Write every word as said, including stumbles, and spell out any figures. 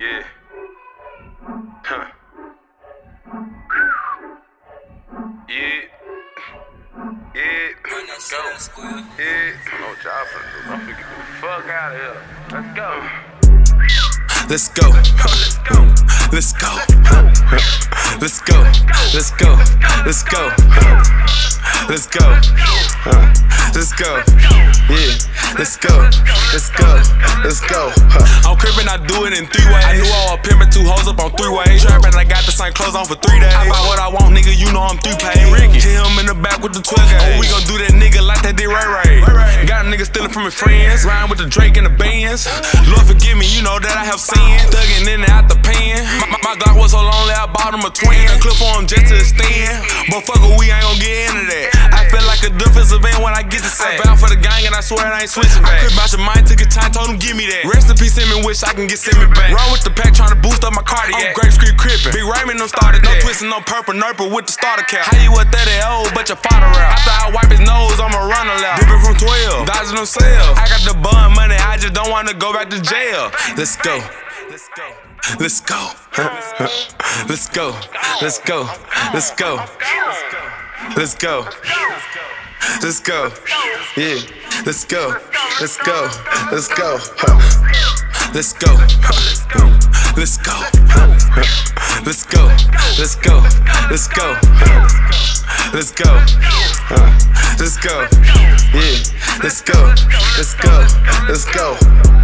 Yeah. Huh. Yeah. Yeah. Let's go. Yeah. No job for this. I'm finna get the fuck out of here. Let's go. Let's go. Let's go. Let's go. Let's go. Let's go. Let's go. Let's go. Yeah. Let's go. Let's go. Let's go. I'm crippin', I do it in three ways. I knew I was pimpin' two hoes up on three ways. Trappin', I got the same clothes on for three days. I buy what I want, nigga, you know I'm three paid. Ricky, hit him in the back with the twelve gauge. Oh, we gon' do that nigga like that did Ray Ray. Got a nigga stealing from his friends. Riding with the Drake and the bands. Lord forgive me, you know that I have sinned. Thuggin' in and out the pen. My, my Glock was so lonely, I bought him a twin. A clip for him just to extend. But fuck it, we ain't gon' get into that. I feel like a defensive end when I get to say. I bound for the gang and I swear I ain't switching back. I crib out your mind, took your time, told him give me that. Rest in peace, him and wish I can get Simmy back. Run with the pack, tryna boost up my cardiac. I'm Grape Street crippin'. Big Raymond done started that. No twisting, no purple, nurple with the starter cap. How you a thirty old, but your father out. After I wipe his nose, I'ma run a lap. Dippin' from twelve, dodging them sales. I got the bun money, I just don't wanna go back to jail. Let's go. Let's go. Let's go. Let's go. Let's go. Let's go. Let's go. Let's go. Yeah. Let's go. Let's go. Let's go. Let's go. Let's go. Let's go. Let's go. Let's go. Let's go. Let's go. Yeah. Let's go. Let's go. Let's go.